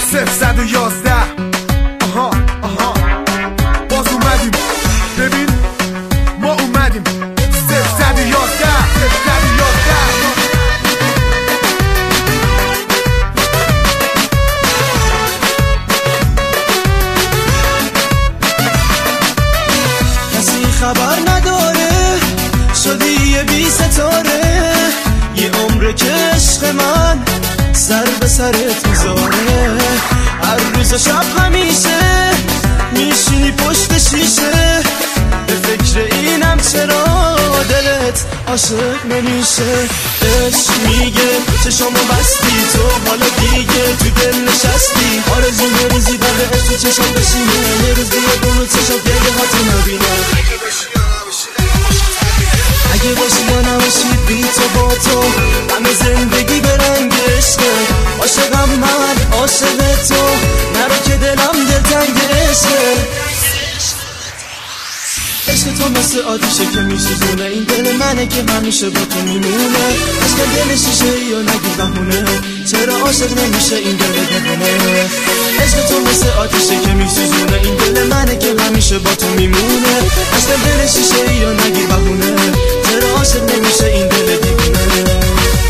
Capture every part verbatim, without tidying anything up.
صفر صد و یازده. آها آها باز اومدیم، ببین ما اومدیم. صفر صد و یازده صفر صد و یازده. کسی خبر نداره شدی یه بی ستاره، یه عمره که عشق من سر به سرت میذاره. هر روز و شب همیشه میشینی پشت شیشه، به فکر اینم چرا دلت عاشق نمیشه. عشق میگه چشامو بستی تو حالا دیگه تو دل نشستی، آرزو بریزی بقیه تو چشم بشینه، یه روز دیگه دونو چشم دیگه هاتو نبینه. اگه باشی یا نباشی بی تو با تو همه زندگی به رنگ عشقه. عاشقم من عاشق تو، نرو که دلم دلتنگ عشقه. عشق تو مثل آتیشه که میسوزونه، این دل منه که همیشه با تو میمونه. عشق دل شیشه یا نگی بهونه، چرا عاشق نمیشه این دل ببونه. عشق تو مثل آتیشه که میسوزونه، این دل منه که همیشه با تو میمونه. عشق دل شیشه یا نگی بهونه، چرا عاشق نمیشه این دل دیوونه.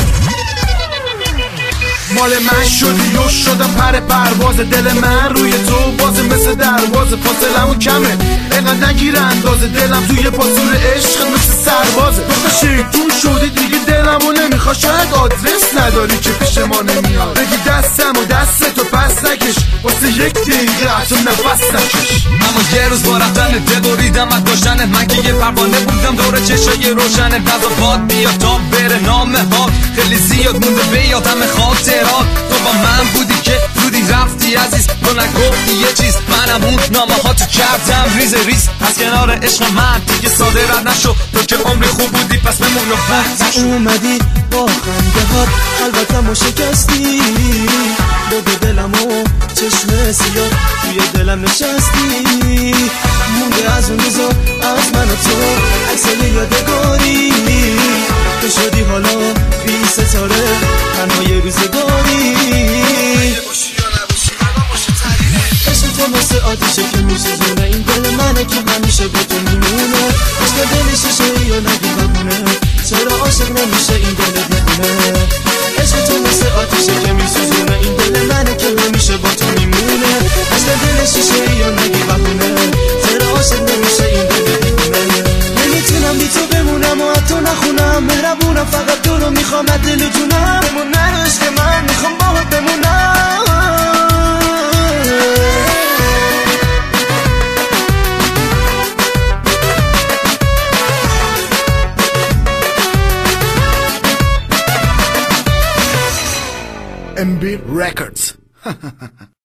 مال من شدی و شدم پر پرواز، دل من روی تو باز مثل درواز. فاصلمو کمه اینقدر نگیره اندازه، دلم توی پاسور عشق مثل سربازه. دو تا شیطون شدی دیگه دلمو نمیخوا، شاید آدرس نداری که پیش ما نمیاد. بگی دستم و دستتو پس نکش، واسه یک دقیقه حتی نفس نکش. اما یه روز با رفتن دل بریدم از داشتنت، من که یه پروانه بودم دور چشای روشنت. نظر باد بیا تا بره نامه ها، خیلی زیاد مونده به یادم خاطرات. تو با من بودی که زودی رفتی عزیز، تو نگفتی یه چیز، منم اون نامه ها تو کردم ریز ریز. از کنار عشق من دیگه ساده رد نشو، تو که عمری خوب بودی پس بمون و خود نشو. اومدی با خنده هات قلبتمو شکستی، دو دلمو چشم سیاه توی دلم نشستی. مونده از اون روزا از من و تو عکسای یادگاری، تو شدی حالا بی ستاره تنهای روزگاری. عشق تو مثل آتیشه که میسوزونه، این دل منه که همیشه با تو میمونه. عشق دل شیشه یا نگی بهونه، چرا عاشق نمیشه این دل ببونه. عشق تو مثل آتیشه که میسوزونه، این دل منه که همیشه با تو میمونه. عشق دل شیشه یا نگی بهونه، چرا عاشق نمیشه این دل ببونه. نمیتونم بی تو بمونم و حتی نخونم، مهربونم فقط تو رو میخوام از دل و جونم. بمون نرو عشق من، میخوام باهات بمونم. M B Records